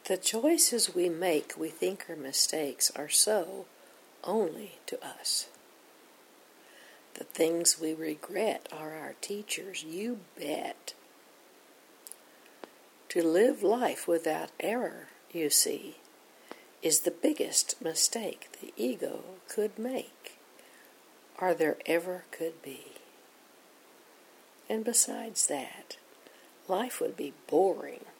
The choices we make we think are mistakes are so only to us. The things we regret are our teachers, you bet. To live life without error, you see, is the biggest mistake the ego could make, or there ever could be. And besides that, life would be boring